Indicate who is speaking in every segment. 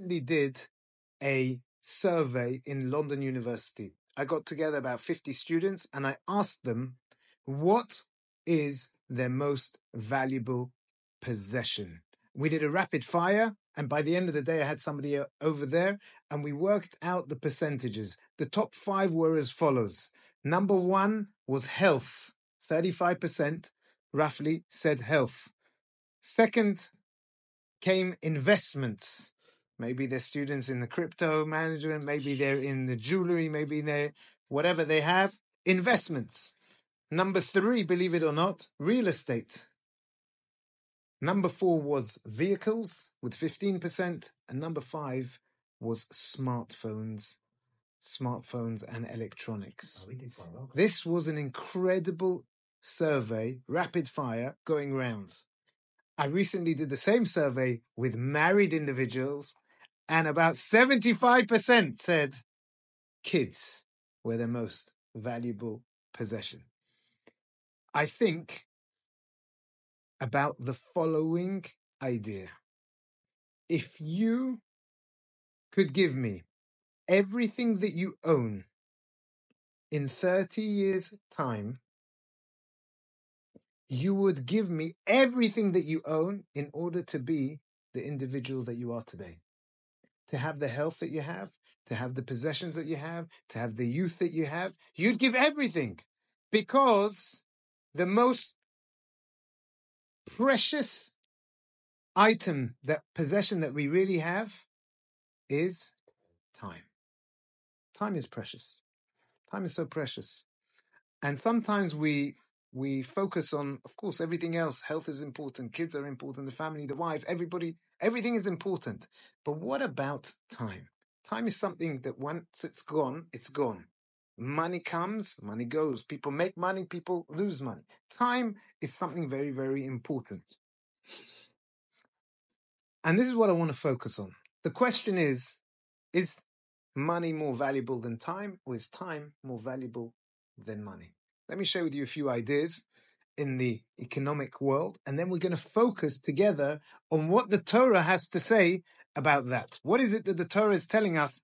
Speaker 1: recently did a survey in London University. I got together about 50 students and I asked them what is their most valuable possession. We did a rapid fire, and by the end of the day, I had somebody over there, and we worked out the percentages. The top 5 were as follows. Number 1 was health. 35% roughly said health. Second came investments. Maybe they're students in the crypto management, maybe they're in the jewelry, maybe they're whatever they have. Investments. Number 3, believe it or not, real estate. Number 4 was vehicles with 15%. And number 5 was smartphones and electronics. This was an incredible survey, rapid fire, going rounds. I recently did the same survey with married individuals, and about 75% said kids were their most valuable possession. I think about the following idea. If you could give me everything that you own in 30 years' time, you would give me everything that you own in order to be the individual that you are today. To have the health that you have, to have the possessions that you have, to have the youth that you have, you'd give everything, because the most precious possession that we really have is time. Time is precious. Time is so precious. And sometimes we focus on, of course, everything else. Health is important. Kids are important. The family, the wife, everything is important. But what about time? Time is something that once it's gone, it's gone. Money comes, money goes. People make money, people lose money. Time is something very, very important. And this is what I want to focus on. The question is money more valuable than time, or is time more valuable than money? Let me share with you a few ideas in the economic world, and then we're going to focus together on what the Torah has to say about that. What is it that the Torah is telling us?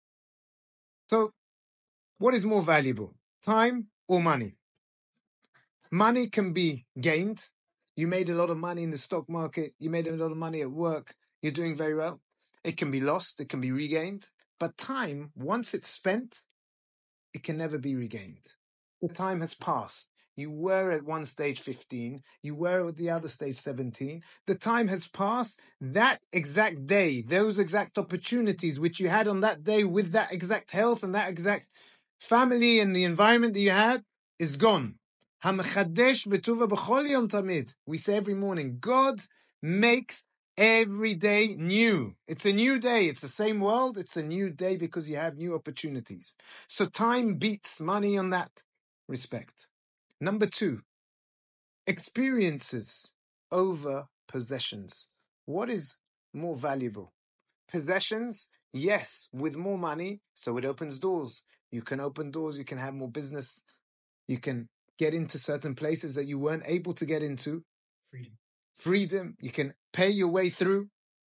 Speaker 1: So, what is more valuable, time or money? Money can be gained. You made a lot of money in the stock market. You made a lot of money at work. You're doing very well. It can be lost. It can be regained. But time, once it's spent, it can never be regained. The time has passed. You were at one stage 15. You were at the other stage 17. The time has passed. That exact day, those exact opportunities which you had on that day with that exact health and that exact family and the environment that you had is gone. HaMechadesh betuva b'chol yom tamid. We say every morning, God makes every day new. It's a new day. It's the same world. It's a new day because you have new opportunities. So time beats money on that respect. Number 2, experiences over possessions. What is more valuable? Possessions, yes, with more money, so it opens doors. You can open doors, you can have more business, you can get into certain places that you weren't able to get into. Freedom, you can pay your way through.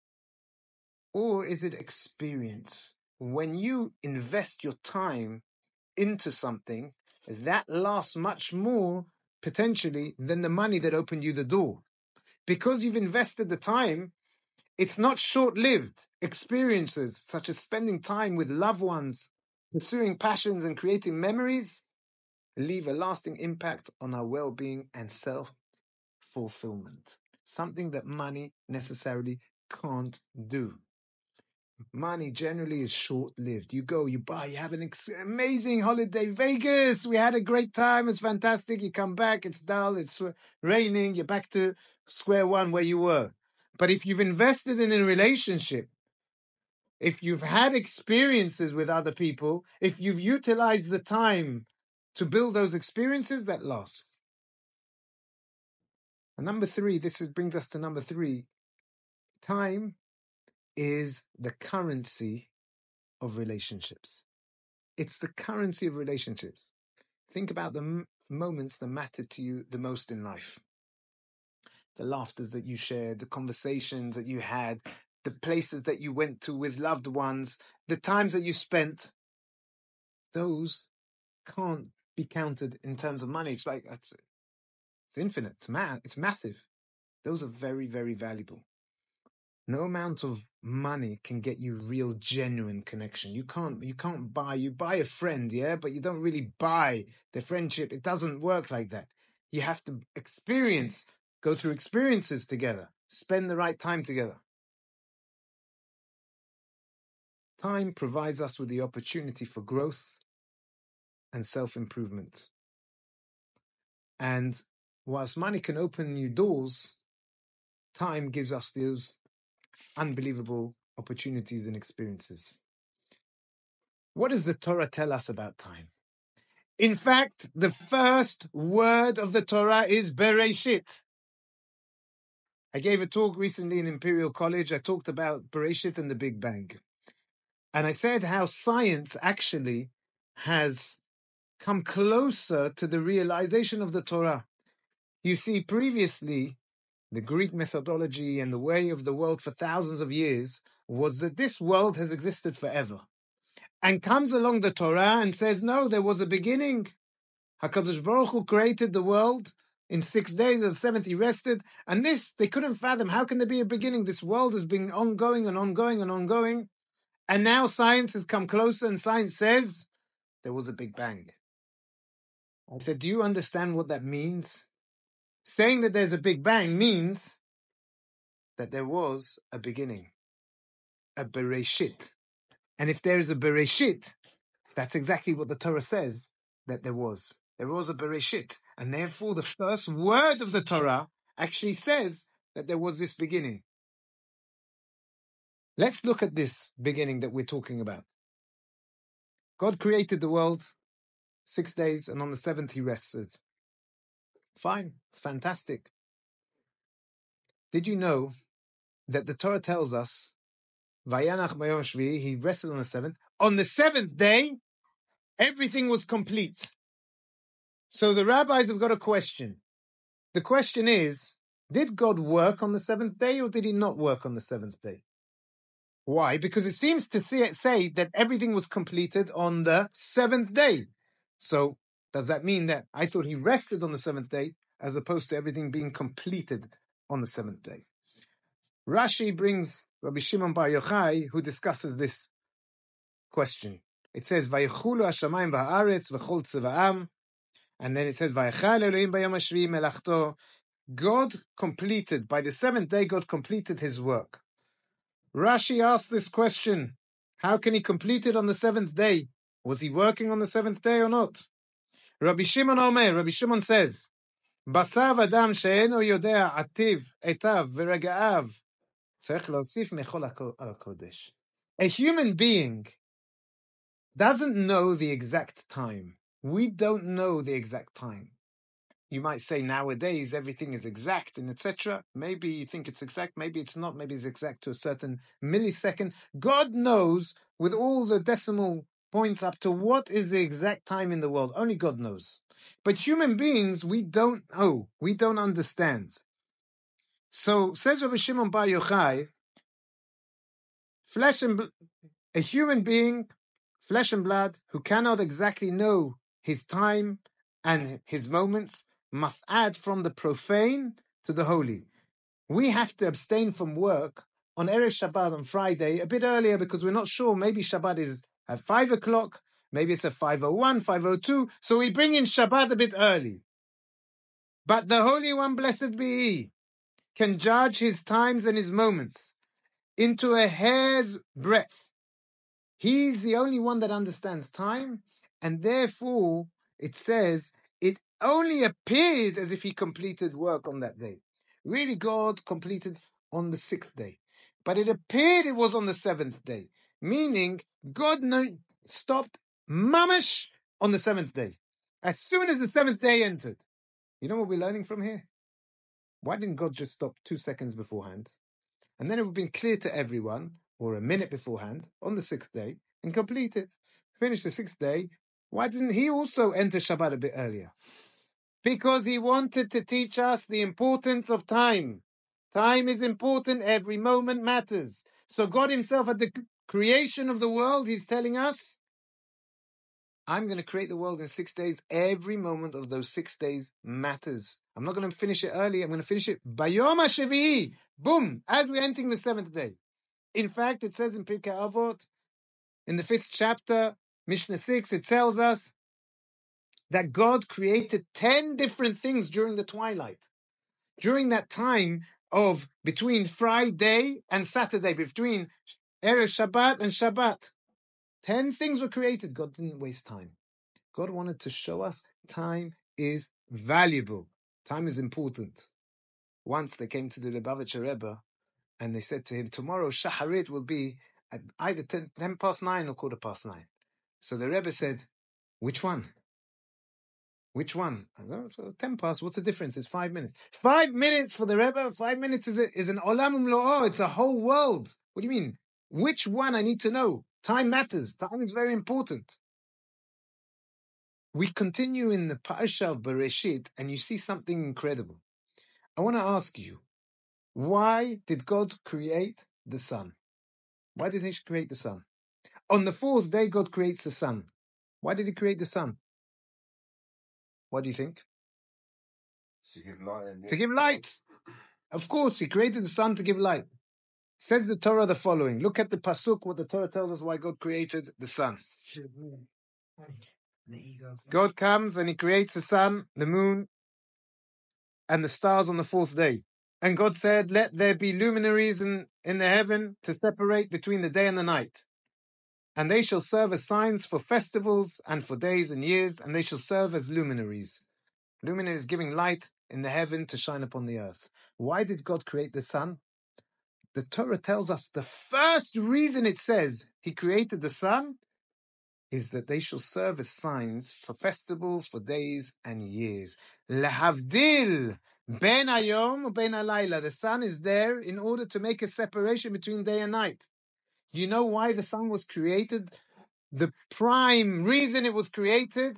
Speaker 1: Or is it experience? When you invest your time into something, that lasts much more potentially than the money that opened you the door. Because you've invested the time, it's not short-lived. Experiences such as spending time with loved ones, pursuing passions and creating memories leave a lasting impact on our well-being and self-fulfillment. Something that money necessarily can't do. Money generally is short-lived. You go, you buy, you have an amazing holiday. Vegas, we had a great time. It's fantastic. You come back, it's dull, it's raining. You're back to square one where you were. But if you've invested in a relationship, if you've had experiences with other people, if you've utilized the time to build those experiences, that lasts. And number 3, brings us to number 3. Time is the currency of relationships. It's the currency of relationships. Think about the moments that mattered to you the most in life. The laughters that you shared, the conversations that you had, the places that you went to with loved ones, the times that you spent, those can't be counted in terms of money. It's like, it's infinite. It's massive. Those are very, very valuable. No amount of money can get you real, genuine connection. You buy a friend, yeah, but you don't really buy the friendship. It doesn't work like that. You have to go through experiences together, spend the right time together. Time provides us with the opportunity for growth and self-improvement. And whilst money can open new doors, time gives us those unbelievable opportunities and experiences. What does the Torah tell us about time? In fact, the first word of the Torah is Bereshit. I gave a talk recently in Imperial College. I talked about Bereshit and the Big Bang. And I said how science actually has come closer to the realization of the Torah. You see, previously, the Greek methodology and the way of the world for thousands of years was that this world has existed forever. And comes along the Torah and says, no, there was a beginning. HaKadosh Baruch Hu created the world in 6 days, and the seventh he rested. And this, they couldn't fathom. How can there be a beginning? This world has been ongoing and ongoing and ongoing. And now science has come closer, and science says there was a Big Bang. I said, do you understand what that means? Saying that there's a Big Bang means that there was a beginning, a Bereshit. And if there is a Bereshit, that's exactly what the Torah says that there was. There was a Bereshit. And therefore, the first word of the Torah actually says that there was this beginning. Let's look at this beginning that we're talking about. God created the world 6 days, and on the seventh he rested. Fine, it's fantastic. Did you know that the Torah tells us, Vayanach b'yom shvi'i, he rested on the seventh. On the seventh day, everything was complete. So the rabbis have got a question. The question is, did God work on the seventh day, or did he not work on the seventh day? Why? Because it seems to say that everything was completed on the seventh day. So does that mean that I thought he rested on the seventh day as opposed to everything being completed on the seventh day? Rashi brings Rabbi Shimon Bar Yochai, who discusses this question. It says, Vayechulu hashamayim v'haaretz v'chol tziva'am, and then it says, Vayechal Elohim b'yom hashvi'i melachto. God completed, by the seventh day, God completed his work. Rashi asked this question, how can he complete it on the seventh day? Was he working on the seventh day or not? Rabbi Shimon Omer, Rabbi Shimon says, Basav adam she'eno yodea ativ, etav, v'rega'av, tzarich leosif mechol HaKodesh. A human being doesn't know the exact time. We don't know the exact time. You might say nowadays everything is exact and etc. Maybe you think it's exact, maybe it's not, maybe it's exact to a certain millisecond. God knows with all the decimal points up to what is the exact time in the world. Only God knows. But human beings, we don't know. We don't understand. So says Rabbi Shimon Bar Yochai, a human being, flesh and blood, who cannot exactly know his time and his moments, must add from the profane to the holy. We have to abstain from work on Erev Shabbat on Friday a bit earlier because we're not sure. Maybe Shabbat is at 5 o'clock. Maybe it's at 5:01, 5:02. So we bring in Shabbat a bit early. But the Holy One, blessed be He, can judge his times and his moments into a hair's breadth. He's the only one that understands time, and therefore it says it only appeared as if he completed work on that day. Really, God completed on the sixth day, but it appeared it was on the seventh day, meaning God stopped mamash on the seventh day. As soon as the seventh day entered. You know what we're learning from here? Why didn't God just stop 2 seconds beforehand? And then it would have been clear to everyone, or a minute beforehand, on the sixth day, and complete it. Finish the sixth day. Why didn't he also enter Shabbat a bit earlier? Because he wanted to teach us the importance of time. Time is important. Every moment matters. So God himself at the creation of the world, he's telling us, I'm going to create the world in 6 days. Every moment of those 6 days matters. I'm not going to finish it early. I'm going to finish it Bayom HaShevi'i. Boom. As we're entering the 7th day. In fact, it says in Pirkei Avot, in the 5th chapter, Mishnah 6, it tells us that God created 10 different things during the twilight. During that time of between Friday and Saturday, between Erev Shabbat and Shabbat, 10 things were created. God didn't waste time. God wanted to show us time is valuable. Time is important. Once they came to the Lubavitcher Rebbe and they said to him, tomorrow Shaharit will be at either 10 past 9 or 9:15. So the Rebbe said, which one? Which one? I go, so 10 past, what's the difference? It's 5 minutes. 5 minutes for the Rebbe, 5 minutes is an olam umlo'o, it's a whole world. What do you mean? Which one I need to know? Time matters. Time is very important. We continue in the Parsha of Bereshit, and you see something incredible. I want to ask you, why did God create the sun? Why did he create the sun? On the 4th day, God creates the sun. Why did he create the sun? What do you think?
Speaker 2: To give light.
Speaker 1: To give light. Of course, he created the sun to give light. Says the Torah the following. Look at the pasuk, what the Torah tells us why God created the sun. God comes and he creates the sun, the moon, and the stars on the 4th day. And God said, let there be luminaries in the heaven to separate between the day and the night. And they shall serve as signs for festivals and for days and years, and they shall serve as luminaries. Luminaries giving light in the heaven to shine upon the earth. Why did God create the sun? The Torah tells us the first reason it says he created the sun is that they shall serve as signs for festivals, for days and years. Lahavdil ben hayom ben halayla. The sun is there in order to make a separation between day and night. You know why the sun was created? The prime reason it was created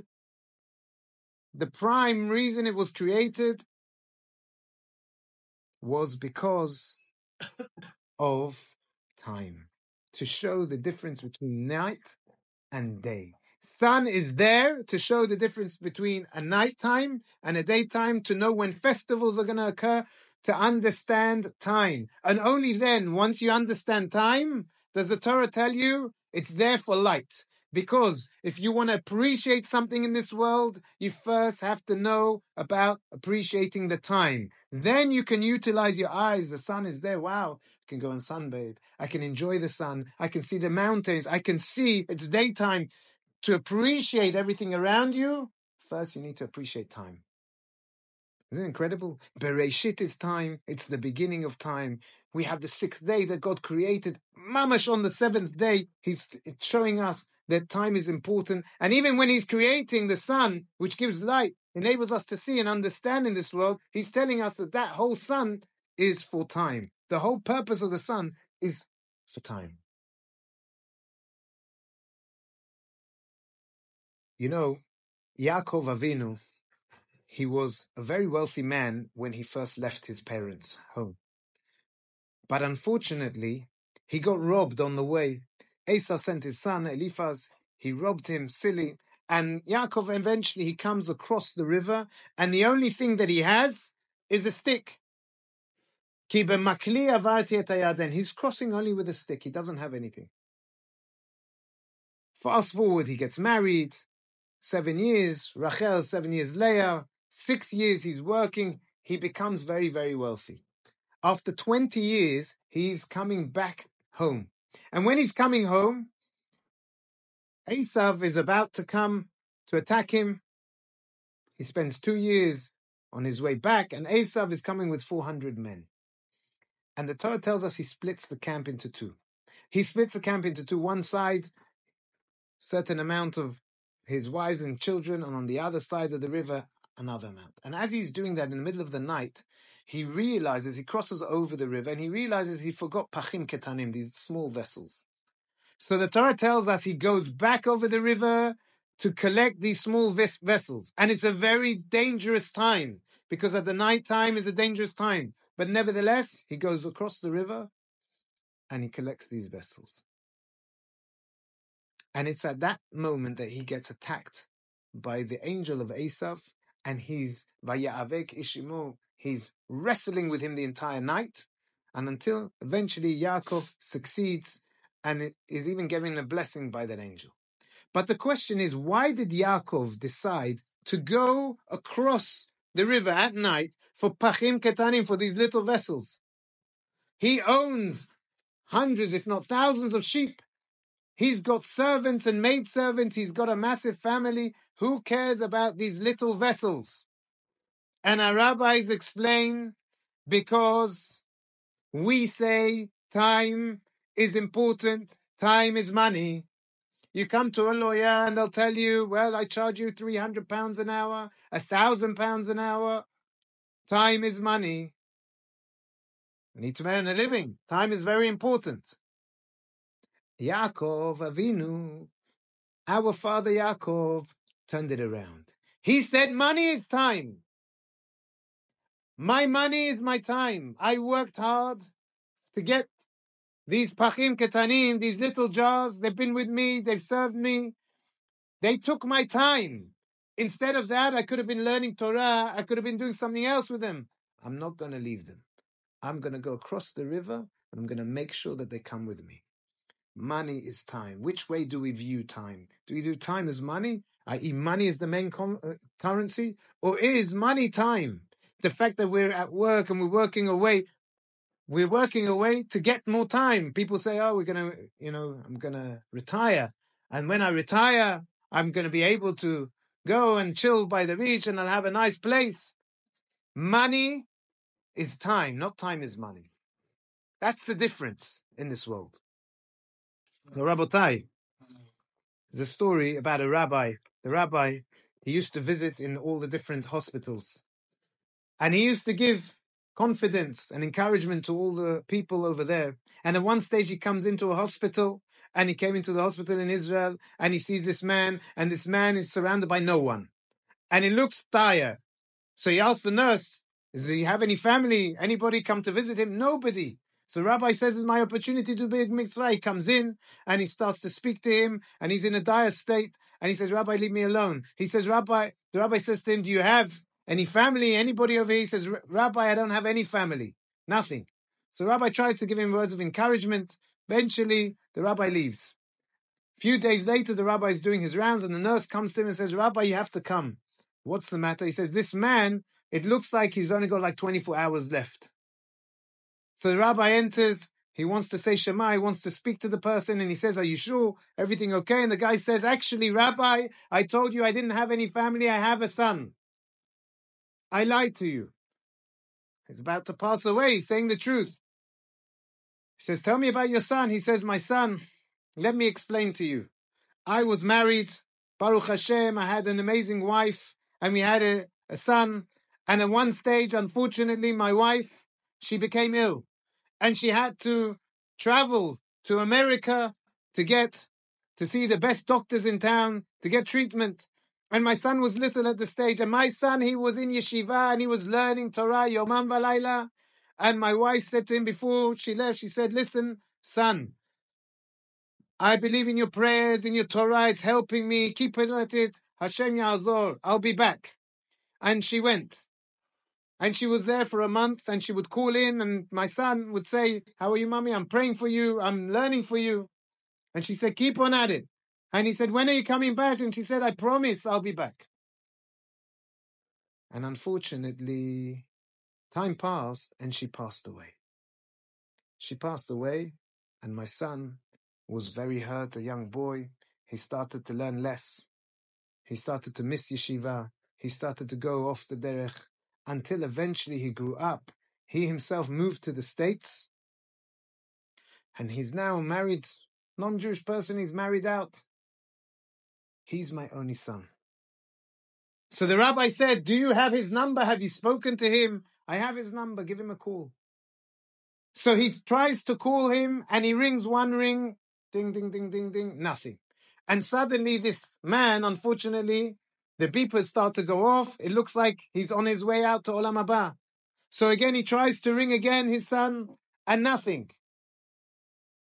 Speaker 1: was because of time, to show the difference between night and day. Sun is there to show the difference between a nighttime and a daytime, to know when festivals are going to occur, to understand time. And only then, once you understand time, does the Torah tell you it's there for light. Because if you want to appreciate something in this world, you first have to know about appreciating the time. Then you can utilize your eyes. The sun is there. Wow. I can go and sunbathe. I can enjoy the sun. I can see the mountains. I can see it's daytime. To appreciate everything around you, first you need to appreciate time. Isn't it incredible? Bereshit is time. It's the beginning of time. We have the 6th day that God created. Mamash on the 7th day, it's showing us that time is important. And even when he's creating the sun, which gives light, enables us to see and understand in this world, he's telling us that that whole sun is for time. The whole purpose of the sun is for time. You know, Yaakov Avinu, he was a very wealthy man when he first left his parents' home. But unfortunately, he got robbed on the way. Esau sent his son, Eliphaz. He robbed him, silly. And Yaakov, eventually, he comes across the river, and the only thing that he has is a stick. Ki b'makli avarti et hayaden. He's crossing only with a stick. He doesn't have anything. Fast forward, he gets married. 7 years, Rachel, 7 years later, 6 years he's working, he becomes very, very wealthy. After 20 years, he's coming back home. And when he's coming home, Esav is about to come to attack him. He spends 2 years on his way back, and Esav is coming with 400 men. And the Torah tells us he splits the camp into two. He splits the camp into two. One side, certain amount of his wives and children, and on the other side of the river, another amount. And as he's doing that in the middle of the night, he realizes, he crosses over the river, and he realizes he forgot pachim ketanim, these small vessels. So the Torah tells us he goes back over the river to collect these small vessels. And it's a very dangerous time, because at the night time is a dangerous time. But nevertheless, he goes across the river, and he collects these vessels. And it's at that moment that he gets attacked by the angel of Esav, and he's Vaya'avek Ishimo. He's wrestling with him the entire night, and until eventually Yaakov succeeds and is even given a blessing by that angel. But the question is, why did Yaakov decide to go across the river at night for Pachim Ketanim, for these little vessels? He owns hundreds, if not thousands of sheep. He's got servants and maidservants. He's got a massive family. Who cares about these little vessels? And our rabbis explain, because we say time is important. Time is money. You come to a lawyer and they'll tell you, well, I charge you £300 an hour, £1,000 an hour. Time is money. You need to earn a living. Time is very important. Yaakov Avinu, our father Yaakov, turned it around. He said, money is time. My money is my time. I worked hard to get these pachim ketanim, these little jars. They've been with me. They've served me. They took my time. Instead of that, I could have been learning Torah. I could have been doing something else with them. I'm not going to leave them. I'm going to go across the river, and I'm going to make sure that they come with me. Money is time. Which way do we view time? Do we view time as money, i.e. money is the main currency? Or is money time? The fact that we're at work and we're working away to get more time. People say, oh, I'm going to retire. And when I retire, I'm going to be able to go and chill by the beach and I'll have a nice place. Money is time, not time is money. That's the difference in this world. So, Rabotai, there's a story about a rabbi. The rabbi, he used to visit in all the different hospitals. And he used to give confidence and encouragement to all the people over there. And at one stage, he comes into a hospital, and he came into the hospital in Israel, and he sees this man, and this man is surrounded by no one. And he looks tired. So he asks the nurse, does he have any family? Anybody come to visit him? Nobody. So Rabbi says, it's my opportunity to be a mitzvah. He comes in and he starts to speak to him, and he's in a dire state. And he says, Rabbi, leave me alone. He says, the Rabbi says to him, do you have any family? Anybody over here? He says, Rabbi, I don't have any family. Nothing. So Rabbi tries to give him words of encouragement. Eventually, the Rabbi leaves. A few days later, the Rabbi is doing his rounds, and the nurse comes to him and says, Rabbi, you have to come. What's the matter? He says, this man, it looks like he's only got like 24 hours left. So the rabbi enters, he wants to say Shema, he wants to speak to the person, and he says, are you sure? Everything okay? And the guy says, actually, Rabbi, I told you I didn't have any family, I have a son. I lied to you. He's about to pass away, he's saying the truth. He says, tell me about your son. He says, my son, let me explain to you. I was married, Baruch Hashem, I had an amazing wife, and we had a son. And at one stage, unfortunately, my wife, she became ill. And she had to travel to America to see the best doctors in town, to get treatment. And my son was little at the stage. And my son, he was in yeshiva and he was learning Torah, Yomam V'Layla. And my wife said to him before she left, she said, listen, son, I believe in your prayers, in your Torah. It's helping me. Keep at it. Hashem Ya'azor. I'll be back. And she went. And she was there for a month, and she would call in, and my son would say, how are you, mommy? I'm praying for you. I'm learning for you. And she said, keep on at it. And he said, when are you coming back? And she said, I promise I'll be back. And unfortunately, time passed, and she passed away. She passed away, and my son was very hurt, a young boy. He started to learn less. He started to miss yeshiva. He started to go off the derech, until eventually he grew up. He himself moved to the States, and he's now married, non-Jewish person, he's married out. He's my only son. So the rabbi said, do you have his number? Have you spoken to him? I have his number, give him a call. So he tries to call him, and he rings one ring, ding, ding, ding, ding, ding, nothing. And suddenly this man, unfortunately, the beepers start to go off. It looks like he's on his way out to Olam Haba. So again, he tries to ring again his son, and nothing.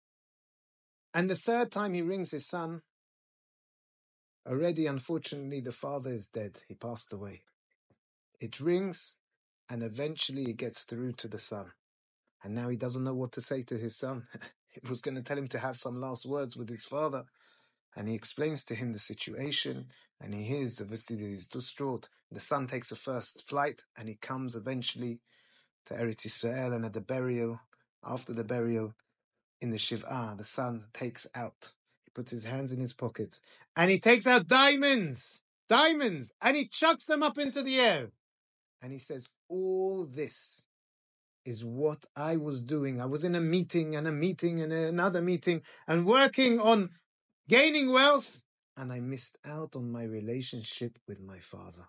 Speaker 1: And the third time he rings his son, already, unfortunately, the father is dead. He passed away. It rings, and eventually it gets through to the son. And now he doesn't know what to say to his son. He was going to tell him to have some last words with his father. And he explains to him the situation, and he hears, obviously, that he's distraught. The son takes a first flight, and he comes eventually to Eretz Yisrael, and at the burial, after the burial, in the Shiv'ah, the son takes out, he puts his hands in his pockets, and he takes out diamonds, and he chucks them up into the air. And he says, all this is what I was doing. I was in a meeting and another meeting and working on gaining wealth, and I missed out on my relationship with my father.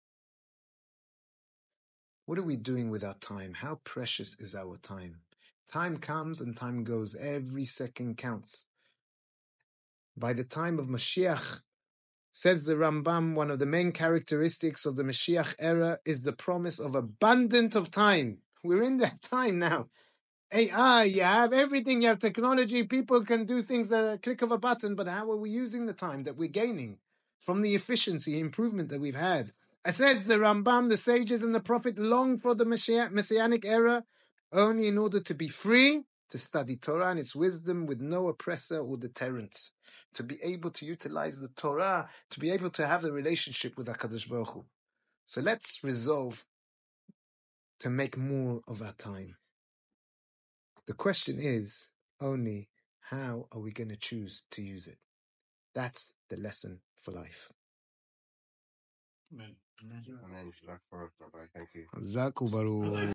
Speaker 1: What are we doing with our time? How precious is our time? Time comes and time goes. Every second counts. By the time of Mashiach, says the Rambam, one of the main characteristics of the Mashiach era is the promise of abundance of time. We're in that time now. AI, you have everything, you have technology, people can do things at a click of a button, but how are we using the time that we're gaining from the efficiency improvement that we've had? It says the Rambam, the sages and the prophet long for the Messianic era only in order to be free to study Torah and its wisdom with no oppressor or deterrence, to be able to utilize the Torah, to be able to have the relationship with HaKadosh Baruch Hu. So let's resolve to make more of our time. The question is only, how are we going to choose to use it? That's the lesson for life.
Speaker 2: Amen. Thank you.
Speaker 1: Zaku Baruch.